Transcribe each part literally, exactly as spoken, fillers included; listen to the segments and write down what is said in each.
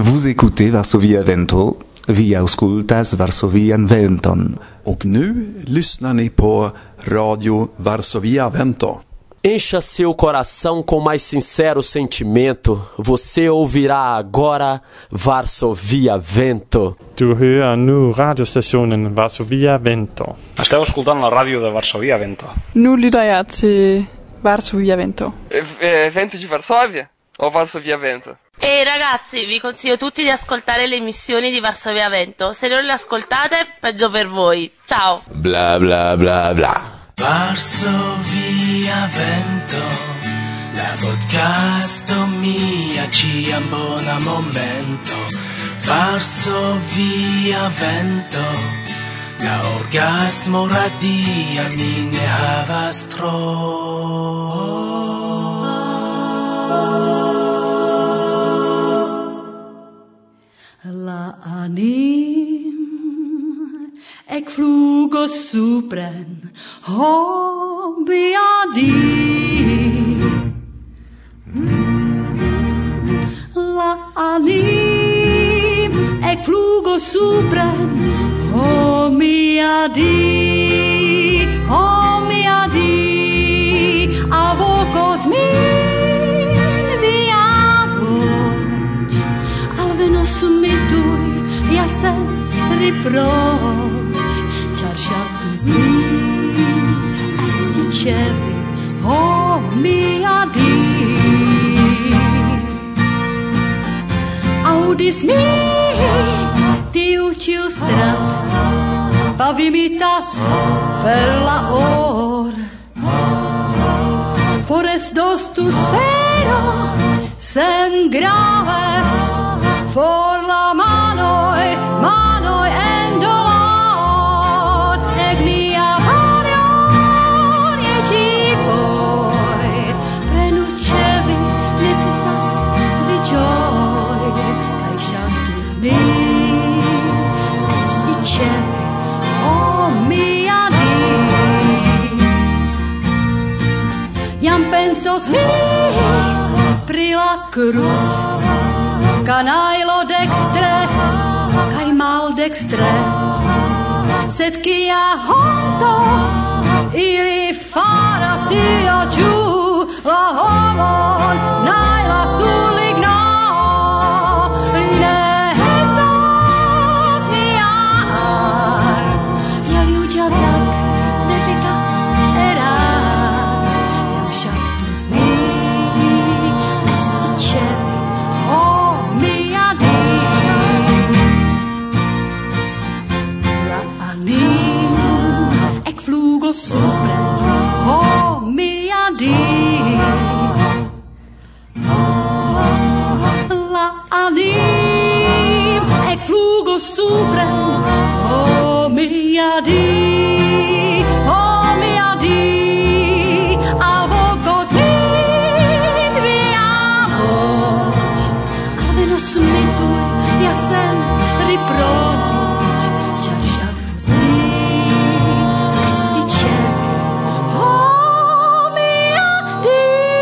Vous écoutez Varsovia Vento. Vi auskultas Varsovian Venton. Och nu lyssnar ni på Radio Varsovia Vento. Encha seu coração com mais sincero sentimento. Você ouvirá agora Varsovia Vento. Du hører nu radiostationen Varsovia Vento. Esteu escoltant la ràdio de Varsovia Vento. Nu lytter jeg til Varsovia Vento. Eh, Vento di Varsovia o Varsovia Vento? E ragazzi, vi consiglio tutti di ascoltare le emissioni di Varsovia Vento. Se non le ascoltate, peggio per voi. Ciao. Bla bla bla bla. Varsovia Vento, la podcasto mia ci ambona momento. Varsovia Vento, la orgasmo radia mi ne havas tro. La anim ec flugo supren hobiadi. La anim ec flugo supren homiadi, homiadi, avocos min via voce, alvenos medui, ja se riproč, čar šatus mi, esti čevi, homiadi. Audis mi, tiu ciu strat, pavimitas per la or. Forestos tu sfero, sen graves, for la manoi, manoi en dolor, ec mia parion e ci foi, prenucevi necessas vi gioi, cae shantus mi, esti cevi, o mia di. Iam pensos mi, pri la cruz, canailo dextre, cae mal dextre, sed cia honto, ili faras tio ciu, la homon, naila suligno, li ne estos miar, ja liugia tak, ne peca erat, jam shartus mi, esti cevi, o mia di. La anim ec flugo supra, o mia di. La anim ec flugo supra, o mia di, o mia di. Avocos min via voce, alvenos metui, ja sen riproč, čar šatus mi, esti cevi, o mia di.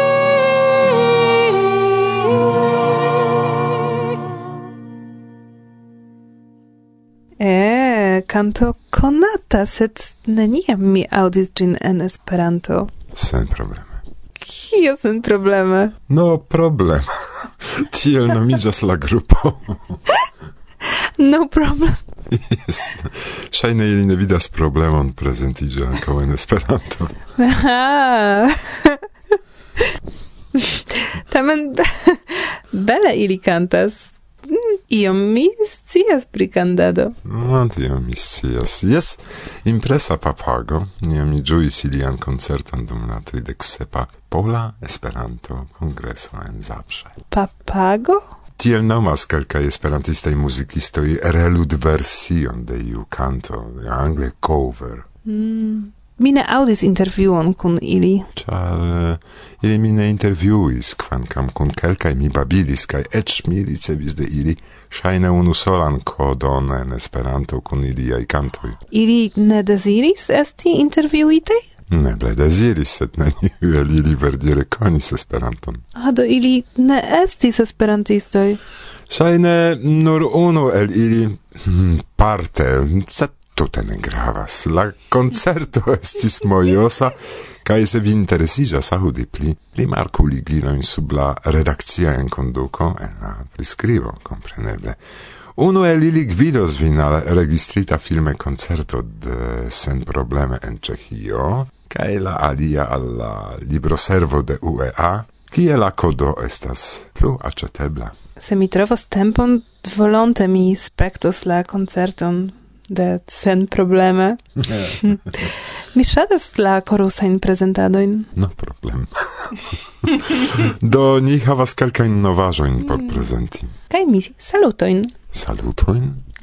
Eh, canto konata, sed neniam mi audis gin en Esperanto. Sen probleme. Kio sen probleme? No problema. Tiel nomiĝas la grupo. No problem. Yes. Ŝajne ili ne vidas problemon prezentiĝi ankaŭ en Esperanto. Aha. Tamen bele ili kantas. Iom mi scias pri kandado. No, tio mi scias. Jes, impresa papago. Io mi ĝuis ilian koncerton dum la tridek sepa Pola Esperanto Kongreso en Zabrze. Papago? Tiel nomas kelkaj esperantistaj muzikistoj reludversion de iu kanto, angle cover. Mm. Mi ne audis intervjuon kun ili. Ĉar uh, ili mi ne intervjuis, kvankam kun kelkaj mi babilis, kaj eĉ mi ricevis de ili ŝajne unusolan kodon en Esperanto kun iliaj kantoj. Ili ne deziris esti intervjuitaj? Neble deziris, sed neniu el ili verdire konis Esperanton. Ah, do ili ne estis esperantistoj. Ŝajne nur unu el ili parte, sed tute ne gravas. La koncerto estis mojosa, kaj se vi interesiĝas aŭdi pli, rimarku ligilojn sub la redakcia enkonduko en la priskribo, kompreneble. Unu el ili gvidos vin al registrita filme koncerto de Sen Probleme en Ĉeĥio, kaj la alia al la libroservo de U E A, kie la kodo estas plu aĉetebla. Se mi trovos tempon, volonte mi spektos la koncerton de Sen Probleme. Mi ŝatas la korusajn prezentadojn. No problem. Do ni havas kelkajn novaĵojn por prezenti. Kaj mi salutojn. Salutojn?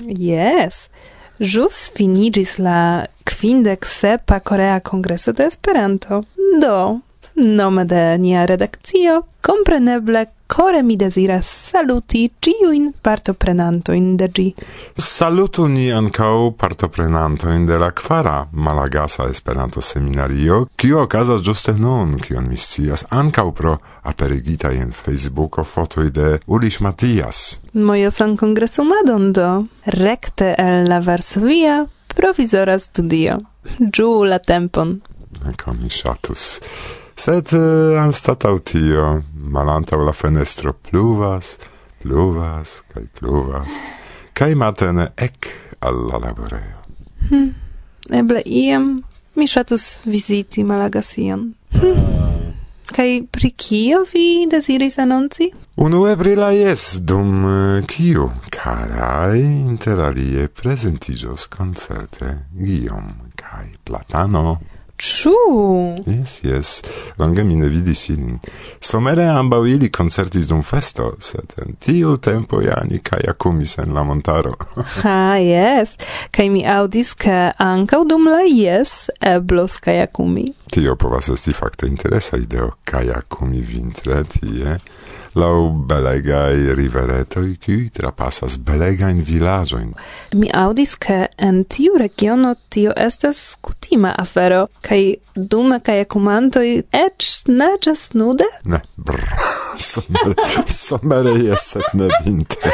Yes. Ĵus finiĝis la kvindek sepa Korea Kongreso de Esperanto. Do, nome de nia redakcio, kompreneble kore mi deziras saluti ĉiujn partoprenantojn de ĝi. Salutu ni ankaŭ partoprenantojn de la kvara Malagasa Esperanto-seminario, kiu okazas ĝuste nun, kion mi scias, ankaŭ pro aperigitaj en Facebooko fotoj de Uliś Matias. Mojosan kongresumadon do, rekte el la Varsovia provizora studio. Ĝuu la tempon. Eko mi ŝatus. Sed uh, anstataŭ tio, malantaŭ la fenestro pluvas, pluvas, kaj pluvas, kaj matene ek al la laborejo. Hm. Eble iam mi ŝatus viziti Malagasion. Hm. Kaj pri kio vi deziris anonci? Unue pri la jes, dum uh, kiu, karaj, interalie prezentiĝos koncerte Guillaume kaj Platano. Ĉu? Yes, yes. Longe mi ne vidis ilin. Somere ambaŭ ili koncertis dum festo, sed en tiu tempo ja ni kajakumis en la montaro. Ha, yes. Kaj mi aŭdis, ke ankaŭ dum la jes eblos kajakumi. Tio povas esti fakte interesa ideo kajakumi vintre tie, laŭ belegaj riveretoj, kiuj trapasas belegajn vilaĝojn. Mi aŭdis, ke en tiu regiono tio estas kutima afero, kaj dume kajakumantoj eĉ naĝas nude? Ne, brr, somere, somere jes, sed ne vintre.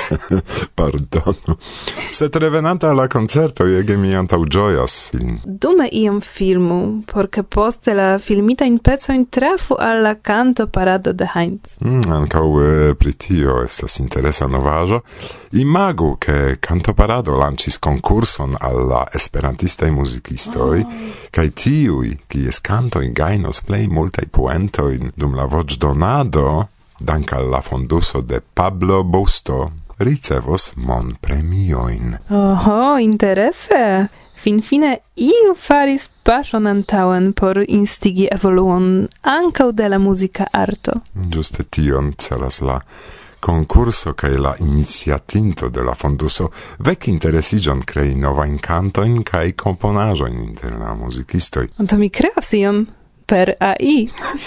Pardonu. Sed revenanta la koncerto, ege mi antaŭĝojas ilin. Dume iom filmu, por ke poste la filmitajn pecojn trafu al la kantoparado de Heinz. Mm, ankaŭ eh, pri tio estas interesa novaĵo. Imagu, ke kantoparado lanĉis konkurson al la esperantistaj muzikistoj, oh. kaj tiuj, kies kantoj gajnos plej multaj poentojn dum la voĉdonado, dank al la fonduso de Pablo Busto, ricevos monpremiojn. Oho, interese! Finfine iu faris paŝon antaŭen por instigi evoluon ankaŭ de la muzika arto. Ĝuste tion celas la konkurso kaj la iniciatinto de la fonduso veki interesiĝon krei novajn kantojn kaj komponaĵojn inter la muzikistoj. Do mi kreos ion per A I.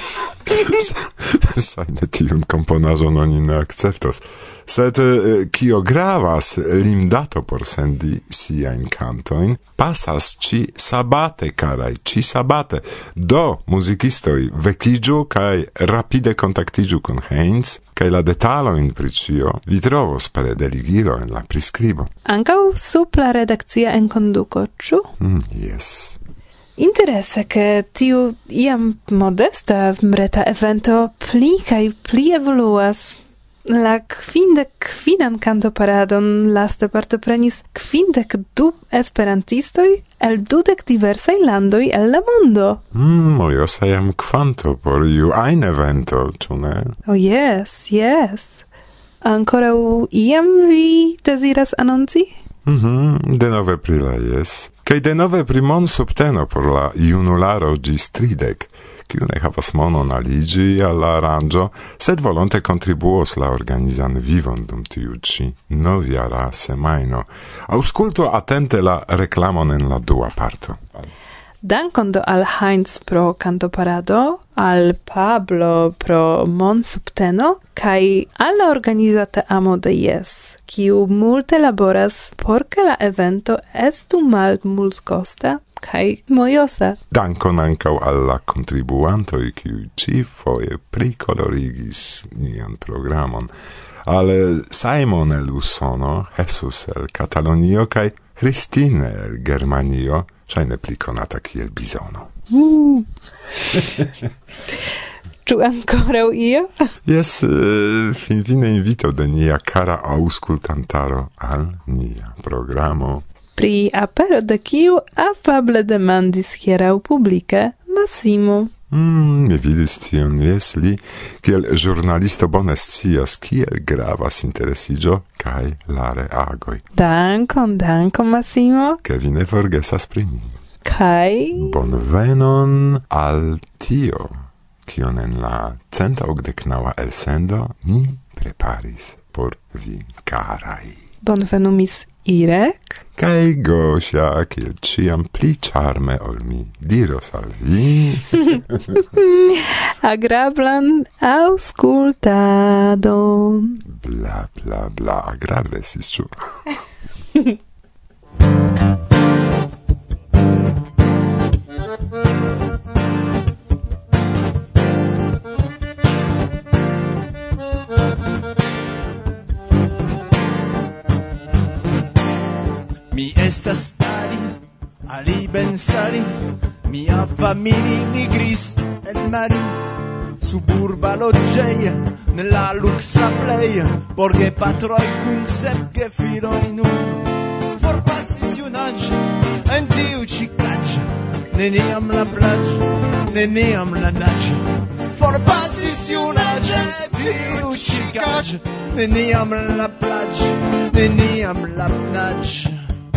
Ŝajne tiun komponaĵon oni ne akceptos. Sed kio gravas, limdato por sendi siajn kantojn pasas ĉi sabate, karaj, ĉi sabate. Do, muzikistoj, vekiĝu kaj rapide kontaktiĝu kun Heinz, kaj la detalojn pri ĉio vi trovos pere de ligilo en la priskribo. Ankaŭ sub la redakcia enkonduko, ĉu? Mm, yes. Interese, ke tiu iam modesta reta evento pli kaj pli evoluas. La kvindek kvinan kantoparadon laste partoprenis kvindek du esperantistoj el dudek diversaj landoj el la mondo. Mm, mojosa jam kvanto por iu ajn evento, ĉu ne? Oh, yes, yes. Ankoraŭ iam vi deziras anonci? Mhm, denove pri la jes. Kaj denove pri monsubteno por la junularo ĝis tridek, kiu ne havas monon aliĝi al la aranĝo, sed volonte kontribuos la organizan vivon dum tiu ĉi novjara semajno. Aŭskultu atente la reklamon en la dua parto. Dankon do al Heinz pro kantoparado, al Pablo pro monsubteno, kaj al la organizata amo de Yes, kiu multe laboras por ke la evento estu malmultkosta kaj mojosa. Dankon ankaŭ al la kontribuantoj, kiuj ĉi-foje prikolorigis nian programon. al Simon el Usono, Jesus el Catalonio, kai Christine el Germanio, ŝajne pli konata kiel Bizono. Uh. Ĉu ankoraŭ io? Jes, uh, finfine invito de nia kara aŭskultantaro al nia programo. Pri apero de kiu afable demandis hieraŭ publike Massimo. Mm, mi vidis tion, jes, li, kiel ĵurnalisto bone scias, kiel gravas interesiĝo kaj la reagoj. Dankon, dankon, Massimo. Ke vi ne forgesas pri ni. Kaj bonvenon al tio, kion en la centa okdeknaŭa elsendo ni preparis por vi, karaj. Bonvenu, Miss Irek. Kaj Gosia, kiel ĉiam pli ĉarme ol mi diros al vi. Agrablan aŭskultadon. Bla, bla, bla, agrable estis, ĉu? Mi estas Ali, Ali Ben Sali, mia famili migris el Mali, suburba loĝeja, nella luxa pleja, por gepatroj kun sep gefiloj nun. Forpasis junaĝe en tiu ĉi kaĝo, neniam la plaĝo, neniam la naĝo. Forpasis junaĝe tiu ĉi kaĝo, neniam la plaĝo, neniam la naĝo.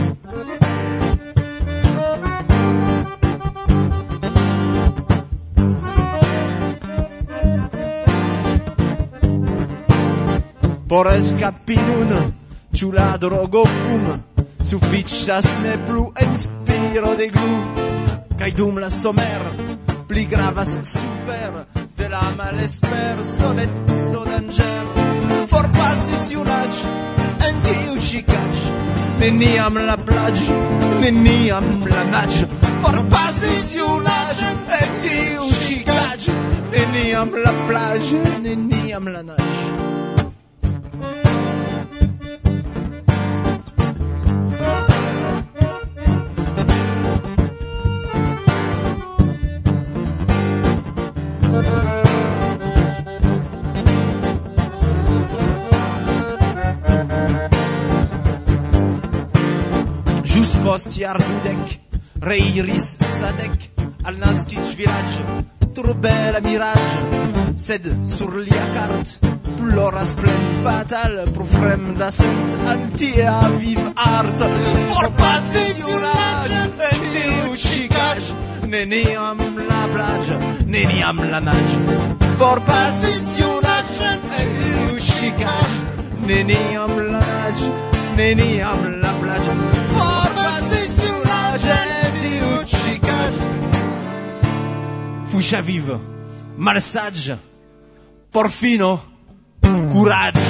Por escapi nun, ĉu la drogo fuma, sufiĉas ne plu inspiro de glu, kaj dum la somero pli gravas sufero de la malespero, soleco danĝero. Forpasis junaĝo en tiu ĉi kaĝo, neniam la plaĝo, neniam la naĝo. Forpasis junaĝo en tiu ĉi kaĝo, neniam la plaĝo, neniam la naĝo. Post jardudek reiris Sadek al naskiĝvilaĝo, tro bela miraĝo, sed sur lia kart ploras plen fatal pro fremda sent al tia vivart. Forpasis junaĝo en tiu ĉi kaĝo, neniam la plaĝo, neniam la naĝo. Forpasis junaĝo en tiu ĉi kaĝo, neniam la naĝo, neniam la plaĝo. Forpasis junaĝo en tiu ĉi kaĝo. Fuŝa vivo, malsaĝa, por fino kuraĝo.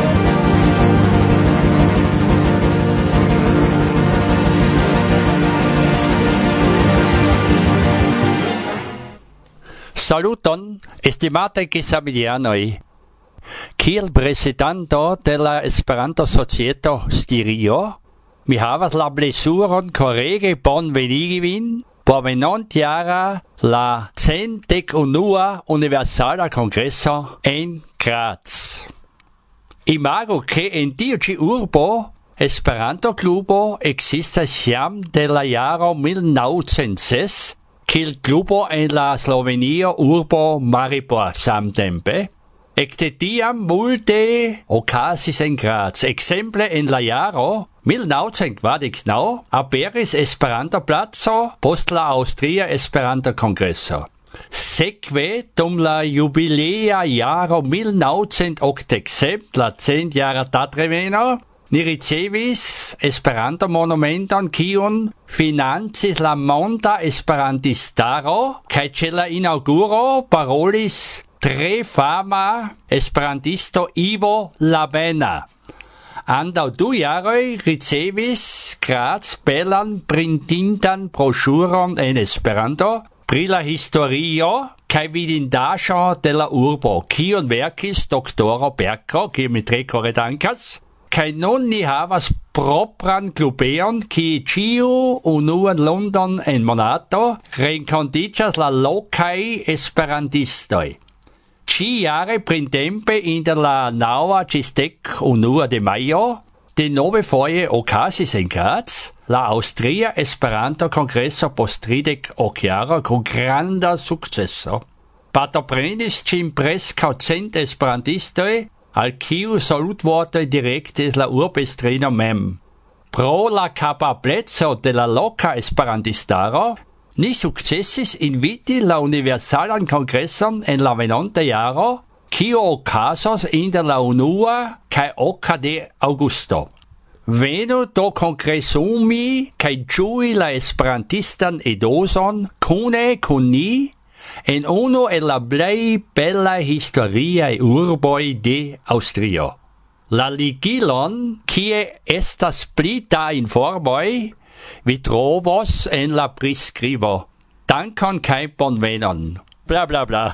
Saluton, estimate gesamilianoj. Kiel presidanto de la Esperanto-Societo Stirio, mi havas la plezuron korege bonvenigi vin por venontjara la cent dek unua Universala Kongreso en Graz. Imagu ke en tiu ĉi urbo Esperanto-klubo ekzistas jam de la jaro mil naŭcent ses, kiel klubo en la Slovenio urbo Maribor samtempe. Ekde tiam multe okazis en Graz. Ekzemple en la jaro mil naŭcent kvardek naŭ aperis Esperanto-placo post la Aŭstria Esperanto-kongreso. Sekve dum la jubilea jaro mil naŭcent okdek sep, la centjara datreveno, ni ricevis Esperanto-monumenton, kiun financis la Monda Esperantistaro, kaj ĉe la inaŭguro parolis tre fama esperantisto Ivo Lavena. Antaŭ du jaroj ricevis Graz belan printintan broŝuron en Esperanto pri la historio kai vidindaĵo de la urbo, kiun verkis doktoro Berko, kiu mi tre kore dankas, kai nun ni havas propran klubeon, kie ĉiu unuan lundon en monato renkontiĝas la lokaj esperantistoj. Ĉi-jare printempe inter la naŭa ĝis dek unua de majo de nove foje okazis en Graz la Aŭstria Esperanto-kongreso post tridek ok jaro kun granda sukceso. Partoprenis ĝin preskaŭ cent esperantistoj, al kiu salutvortoj direktis la urbestrino mem. Pro la kapableco de la loka esperantistaro, ni sukcesis inviti la Universalan Kongreson en la venonta jaro, kiu okazos inter la unua kaj oka de aŭgusto. Venu do kongresumi kaj ĝui la esperantistan edoson kune kun ni en unu el la plej belaj historiaj urboj de Aŭstrio. La ligilon, kie estas pli da informoj, vi trovos en la priskribo. Dankon kaj bonvenon. Bla bla bla.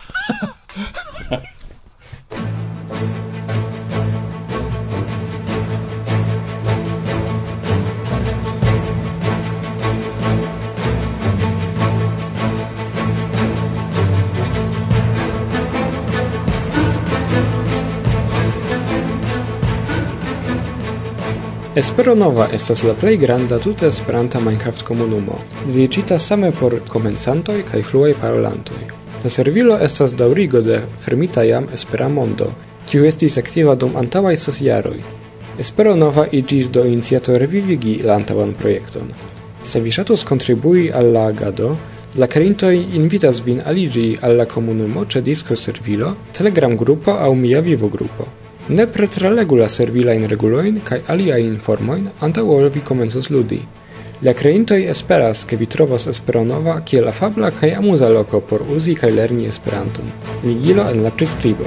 Espero Nova estas la plej granda tuta Esperanta Minecraft-komunumo, dediĉita same por komencantoj kaj fluaj parolantoj. La servilo estas daŭrigo de fermita jam Esperamondo, kiu estis aktiva dum antaŭaj ses jaroj. Espero Nova iĝis do iniciato revivigi la antaŭan projekton. Se vi ŝatus kontribui al la agado, la krintoj invitas vin aliĝi al la komunumo ĉe Disco-servilo, Telegram-grupo aŭ Mia Vivo-grupo. Ne pretralegu la servilajn regulojn kaj aliajn informojn antaŭ ol vi komencos ludi. La kreintoj esperas, ke vi trovos Espero Nova kiel afabla kaj amuza loko por uzi kaj lerni Esperanton. Ligilo en la priskribo.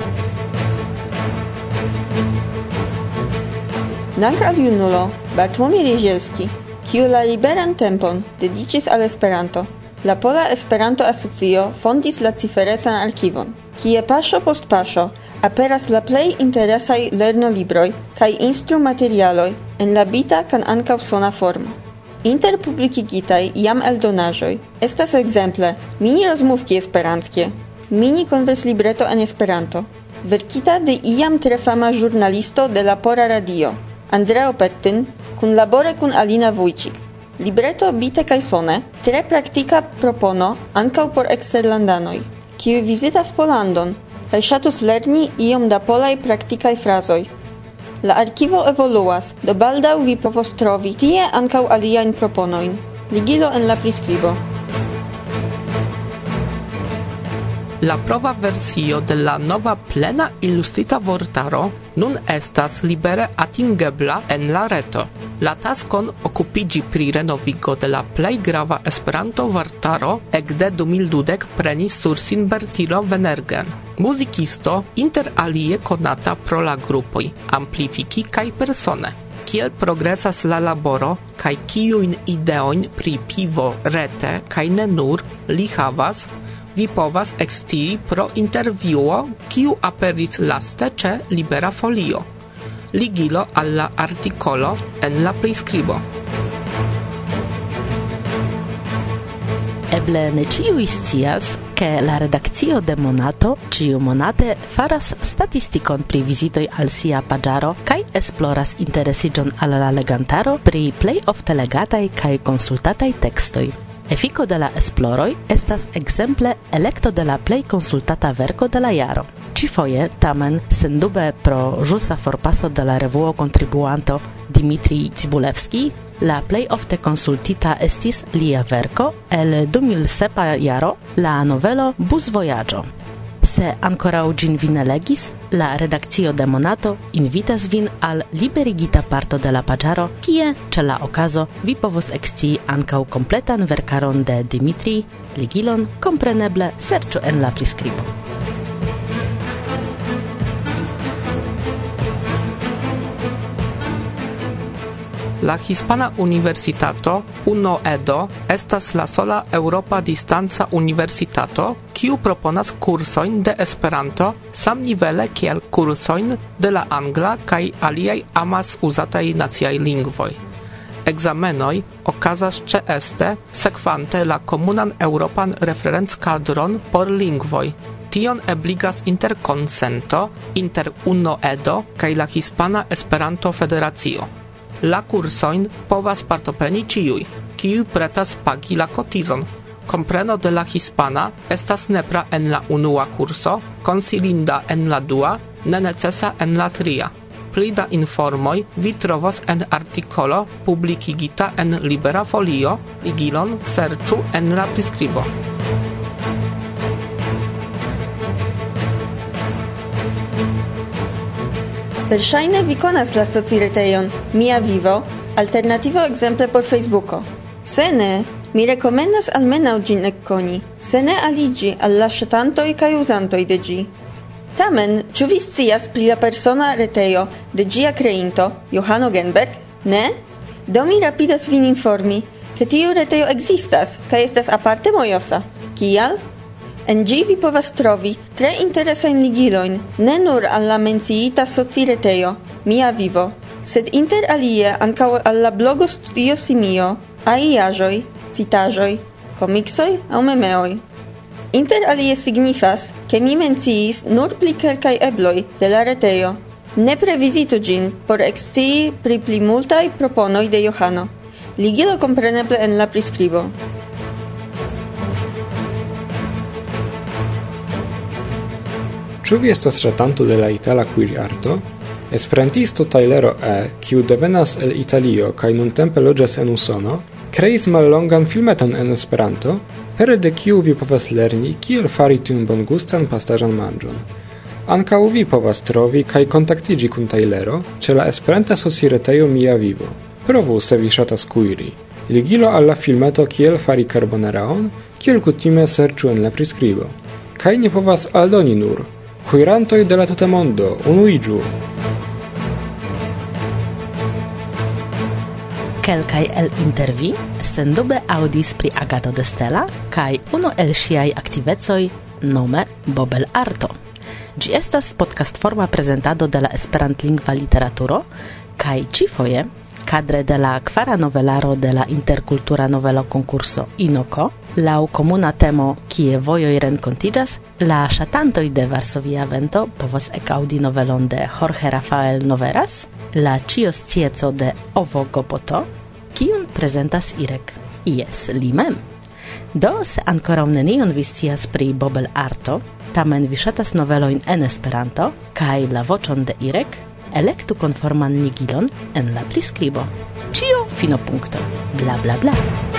Dank al junulo Bartłomiej Ryzielski, kiu la liberan tempon dediĉis al Esperanto, la Pola Esperanto-Asocio fondis la ciferecan arkivon, kie paŝo post paŝo aperas la plej interesaj lernolibroj kaj instrumaterialoj en la bita kaj ankaŭ sona formo. Inter publikigitaj jam eldonaĵoj estas ekzemple mini rozmówki esperanckie, mini konverslibreto en Esperanto, verkita de iam tre fama ĵurnalisto de la Pora Radio, Andreo Pettin, kunlabore kun Alina Wójcik. Libreto bite kaj sone, tre praktika propono ankaŭ por eksterlandanoj, kiuj vizitas Polandon kaj ŝatus lerni iom da polaj praktikaj frazoj. La arkivo evoluas, do baldaŭ vi povos trovi tie ankaŭ aliajn proponojn. Ligilo en la priskribo. La prova versio de la nova plena ilustrita vortaro nun estas libere atingebla en la reto. La taskon okupiĝi pri renovigo de la plej grava Esperanto vortaro ekde du mil dudek prenis sur sin Bertilo Venergen, muzikisto inter alie konata pro la grupoj Amplifiki kaj Persone. Kiel progresas la laboro kaj kiujn ideojn pri pivo rete kaj ne nur li havas, vi povas ekscii pro intervjuo, kiu aperis laste ĉe Libera Folio. Ligilo al la artikolo en la priskribo. Eble ne ĉiuj scias, ke la redakcio de Monato ĉiumonate faras statistikon pri vizitoj al sia paĝaro kaj esploras interesiĝon al la legantaro pri plej ofte legataj kaj konsultataj tekstoj. Efiko de la esploroj estas ekzemple elekto de la plej konsultata verko de la jaro. Ĉifoje, tamen, sendube pro ĵusa forpaso de la revuo kontribuanto Dmitrij Cibulevski, la plej ofte konsultita estis lia verko el du mil sepa jaro, la novelo Busvojaĝo. Se ankoraŭ ĝin vi ne legis, la redakcio de Monato invitas vin al liberigita parto de la paĝaro, kie ĉe la okazo vi povos ekscii ankaŭ kompletan verkaron de Dmitrij. Ligilon kompreneble serĉu en la priskribo. La hispana universitato uno edo estas la sola Europa distanca universitato kiu proponas kursojn de Esperanto samnivele kiel kursojn de la angla kaj aliaj amas uzataj naciaj lingvoj. Ekzamenoj okazas ĉeeste sekvante la komunan Europan referenckadron por lingvoj. Tion ebligas interkonsento inter uno edo kaj la Hispana Esperanto Federacio. La kursojn povas partopreni ĉiuj, kiuj pretas pagi la kotizon. Kompreno de la hispana estas nepra en la unua kurso, konsilinda en la dua, nenecesa en la tria. Pli da informoj vi trovos en artikolo publikigita en Libera Folio, ligilon serĉu en la priskribo. Verŝajne vi konas la sociretejon Mia Vivo, alternativo ekzemple por Facebooko. Se ne, mi rekomendas almenaŭ ĝin ekkoni, se ne aliĝi al la ŝatantoj kaj uzantoj de ĝi. Tamen, ĉu vi scias pri la persona retejo de ĝia kreinto, Johano Genberg? Ne? Do mi rapidas vin informi, ke tiu retejo ekzistas kaj estas aparte mojosa. Kial? En ĝi vi povas trovi tre interesajn ligilojn, ne nur al la menciita sociretejo Mia Vivo, sed inter alie ankaŭ al la blogo Studio Simio, aiaĵoj, citaĵoj, komiksoj aŭ memeoj. Inter alie signifas, ke mi menciis nur pli kelkaj ebloj de la retejo. Nepre vizitu ĝin por ekscii pri pli multaj proponoj de Johano. Ligilo kompreneble en la priskribo. Ĉu vi estas ŝatanto de la itala quir-arto? Esperantisto Taylero E., kiu devenas el Italio kaj nuntempe loĝas en Usono, kreis mallongan filmeton en Esperanto, pere de kiu vi povas lerni kiel fari tiun bongustan pastaĵan manĝon. Ankaŭ vi povas trovi kaj kontaktiĝi kun Taylero ĉe la esperanta sociretejo Mia Vivo. Provu se vi ŝatas kuiri. Ligilo al la filmeto kiel fari carbonaraon, kiel kutime serĉu en la priskribo. Kaj ni povas aldoni nur. Kuirantoj de la tuta mondo, unuiĝu! Kelkaj el inter vi sendube aŭdis pri Agato de Stella kaj unu el ŝiaj aktivecoj nome Bobel Arto. Ĝi estas podcastforma prezentado de la esperantlingva literaturo kaj ĉifoje kadre de la kvara novelaro de la interkultura novelo konkurso Inoko, laŭ komuna temo Kie vojoj renkontiĝas, la ŝatantoj de Varsovia Vento povas ekaŭdi novelon de Jorge Rafael Noveras, La ĉioscieco de Ovo Gopoto, kiun prezentas Irek. Jes, li mem. Do, se ankoraŭ nenion vi scias pri Bobel Arto, tamen vi ŝatas novelojn en Esperanto kaj la voĉon de Irek, elektu konforman ligilon en la priskribo. Ĉio fino punkto. Bla bla bla.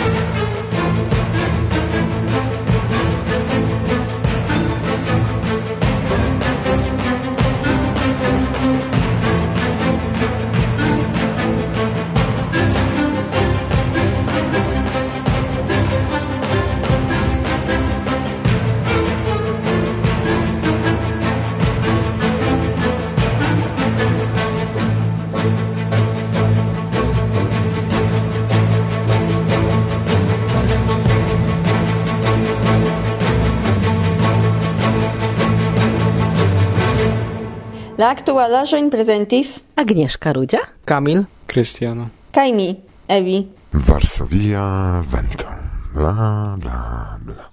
La aktualaĵojn prezentis Agnieszka Rudzia, Kamil, Cristiano, kaj mi, Evi. Varsovia Vento. Bla, bla, bla.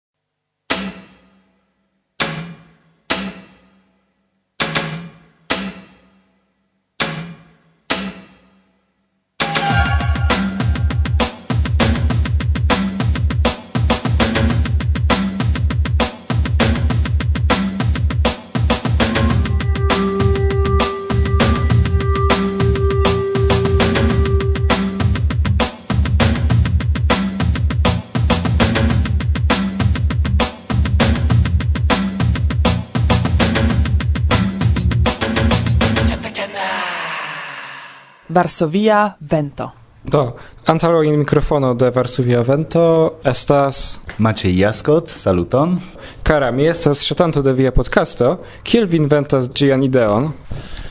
Varsovia Vento. Do, antaŭ in mikrofono de Varsovia Vento estas Maciej Jaskot, saluton. Kara, mi estas ŝatanto de via podcasto. Kiel vi inventas ĝian ideon?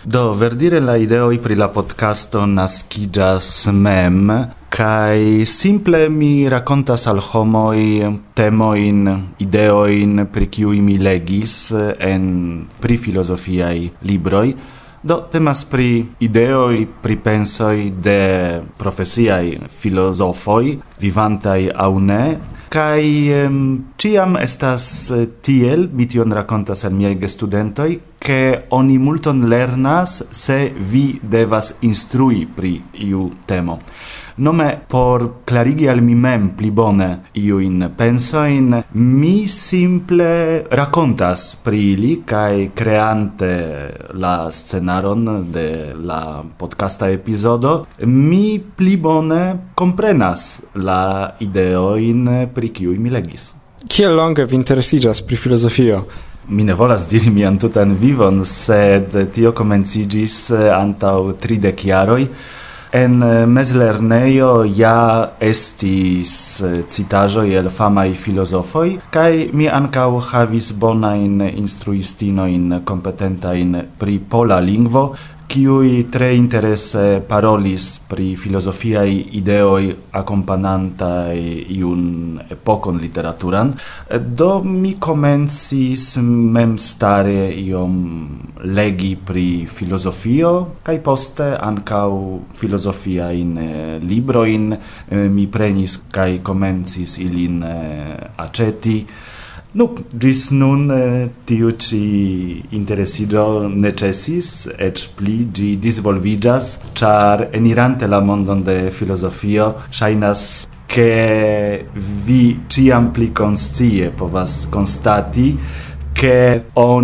Do, verdire la ideoi pri la podcasto naskiĝas mem, kai simple mi rakontas al homoi temoin, ideoin pri kiuj mi legis en pri filozofiaj libroj. Do, temas pri ideoi, pri pensoi de profesiai filosofoi, vivantai au ne, kai um, ciam estas tiel, mi tion rakontas al miei gestudentoi, che oni multon lernas se vi devas instrui pri iu temo. Nome, por clarigi al mi mem pli bone iuin pensoin, mi simple racontas pri ili, kai creante la scenaron de la podcasta episodo, mi pli bone comprenas la ideoin pri kiui mi legis. Kiel longe vi interesigas pri filosofio? Mi ne volas diri mian tutan vivon, sed tio komencigis antau tridek jaroj. En mezlernejo ja estis citaĵoj el famaj filozofoj, kaj mi ankaŭ havis bonajn instruistinojn kompetentajn pri pola lingvo, kiuj tre interese parolis pri filozofiaj ideoj akompanantaj iun epokon literaturan. Do mi komencis memstare iom legi pri filozofio, kaj poste ankaŭ filozofiajn librojn mi prenis kaj komencis ilin aĉeti. Nu, gis nun tiu ci interesiĝo necesis, ec pli gi disvolvigas, char enirante la mondon de filosofio, ŝajnas che vi ciam pli konscie povas konstati, che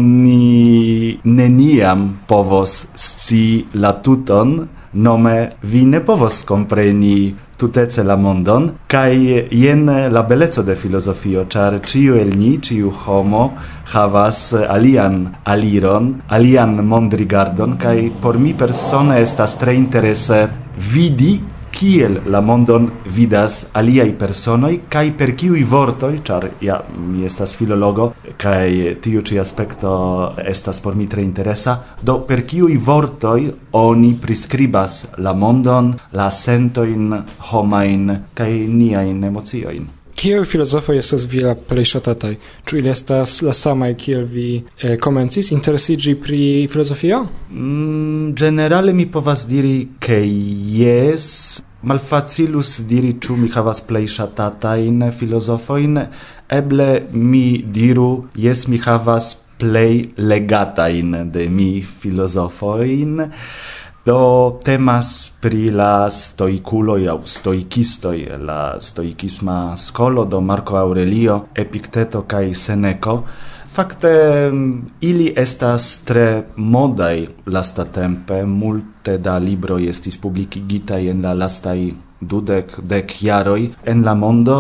oni neniam povos scii la tuton, nome vi ne povos compreni tutece la mondon, kai jen la beleco de filosofio, char ciu el ni, ciu homo, havas alian aliron, alian mondrigardon, kai por mi persone estas tre interese vidi kiel la mondon vidas aliai personoi, kai per kiui vortoi, char ja, mi estas filologo, kai tiu ci aspecto estas por mi tre interesa, do per kiui vortoi oni priskribas la mondon, la sentoin homain, kai niain emocioin. Kiel filosofoj estas via plej ŝatataj? Ĉu ili estas la samaj kiel vi eh, komencis interesiĝi pri filozofio? Mm, generale mi povas diri ke jes. Malfacilus diri ĉu mi havas plej ŝatatajn filozofojn. Eble mi diru jes, mi havas plej legatajn de mi filozofojn. Do temas pri la stoiculoi au stoikistoi, la stoikisma skolo do Marco Aurelio, Epicteto kaj Seneco. Fakte ili estas tre modaj lastatempe, multe da libroj estis publikigitaj en la lastaj dudek dek jaroj en la mondo,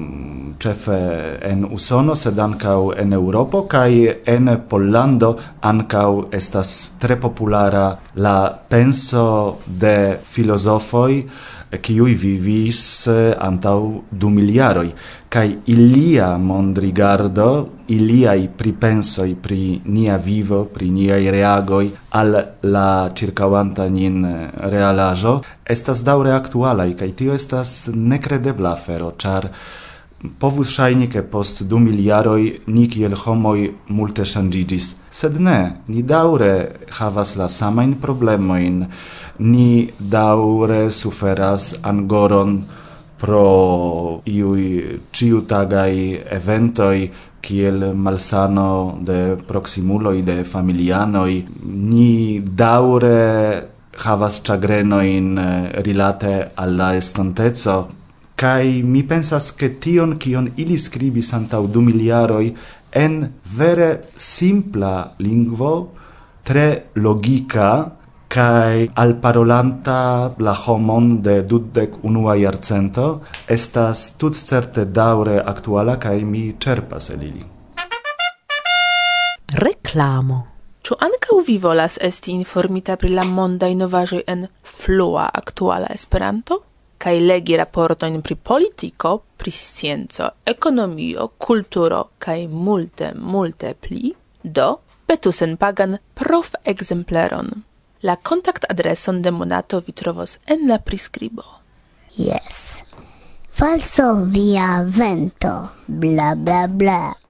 ĉefe en Usono, sed ankaŭ en Eŭropo kaj en Pollando ankaŭ estas tre populara la penso de filozofoj kiuj vivis antaŭ du mil jaroj, kaj ilia mondrigardo, iliaj pripensoj pri nia vivo, pri niaj reagoj al la ĉirkaŭanta nin realaĵo estas daŭre aktualaj, kaj tio estas nekredebla afero, ĉar povus ŝajni, ke post du mil jaroj ni kiel homoj multe ŝanĝiĝis, sed ne, ni daŭre havas la samajn problemojn, ni daŭre suferas angoron pro iuj ĉiutagaj eventoj, kiel malsano de proksimuloj, de familianoj, ni daŭre havas ĉagrenojn rilate al la estonteco, kai mi pensas che tion kion ili skribis antaŭ du mil jaroj en vere simpla lingvo, tre logika, kai alparolanta la homon de dudek unua jarcento estas tutcerte daŭre aktuala, kai mi ĉerpas el ili. Reklamo. Ĉu ankaŭ vi volas esti informita pri la mondaj novaĵoj en flua aktuala Esperanto? Kaj legi raportojn pri politiko, pri scienco, ekonomio, kulturo kaj multe, multe pli? Do, petu senpagan prof-ekzempleron. La contact-adreson de Monato vi trovos en la priskribo. Yes. Varsovia Vento. Bla bla bla.